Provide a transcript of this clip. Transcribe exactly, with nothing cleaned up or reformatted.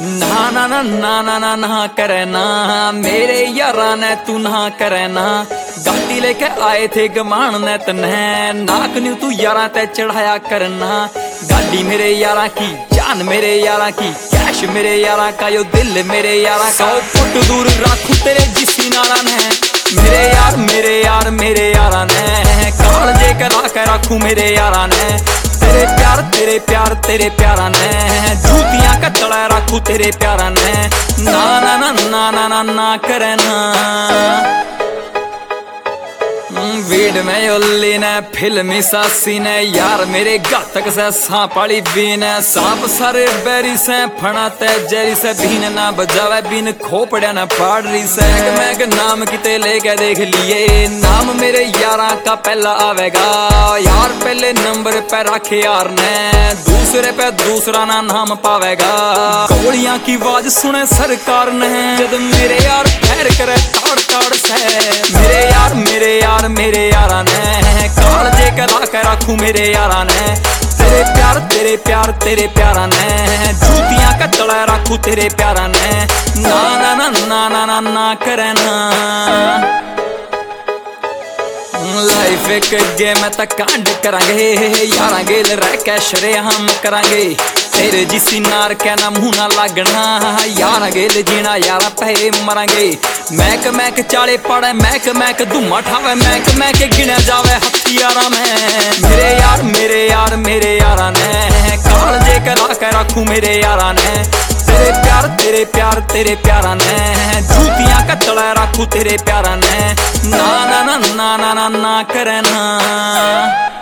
ना ना ना ना ना ना ना करे ना मेरे यारा ने तू ना करे ना। गाड़ी लेके आए थे गमान ने तने नाक न्यू तू यारा ते चढ़ाया करना। गाड़ी मेरे यारा की जान मेरे यारा की कैश मेरे यारा का यो दिल मेरे यारा का। सौ फुट दूर रखू तेरे जिसी नारा ने मेरे यार मेरे यार मेरे यारा ने। काल जे करा के रखू मेरे यारा ने तेरे प्यार तेरे प्यार तेरे प्यारा ने। जूतियां कचड़ा रखू तेरे प्यारा ने ना ना ना ना ना ना ना करे ना। वीड में उल्ली ने फिल्मी सासी ने यार मेरे घातक से सांप वाली बीन। सांप सारे बैरी से फना ते जरी से बीन ना बजावे बीन खोपड़िया ना पाड़ रही से। मैं के नाम किते लेके देख लिए नाम मेरे यारा का पहला आवेगा। यार पहले नंबर पे रखे यार ने दूसरे पे दूसरा ना नाम पावेगा। गोलियां की आवाज सुने सरकार ने जब मेरे यार पैर करे ताड़ ताड़ से। मेरे यार मेरे यार मेरे यारा ने काल जे करा के रखू मेरे यारा ने तेरे प्यार तेरे प्यार तेरे प्यारा ने। जूतियां कचड़ा रखू तेरे प्यारा ने ना ना ना ना ना ना ना करे ना। लाइफ एक गेम है कांड करांगे यारा गेल रह के शरेआम करांगे। तेरे जिसी नार के ना मुंह ना लागना यारा गेल जीना यारा पे मरांगे। मैक मैक चाले पड़े मैक मैक धुमा ठावे मैक मैक गिने जावे हथियारा में। मेरे यार मेरे यार मेरे यारा ने काल जे करा के रखू मेरे यारा ने तेरे प्यार तेरे प्यार तेरे प्यारा ने। जूतियां कचड़ा रखू तेरे प्यारा ने ना ना ना ना ना ना ना करे ना।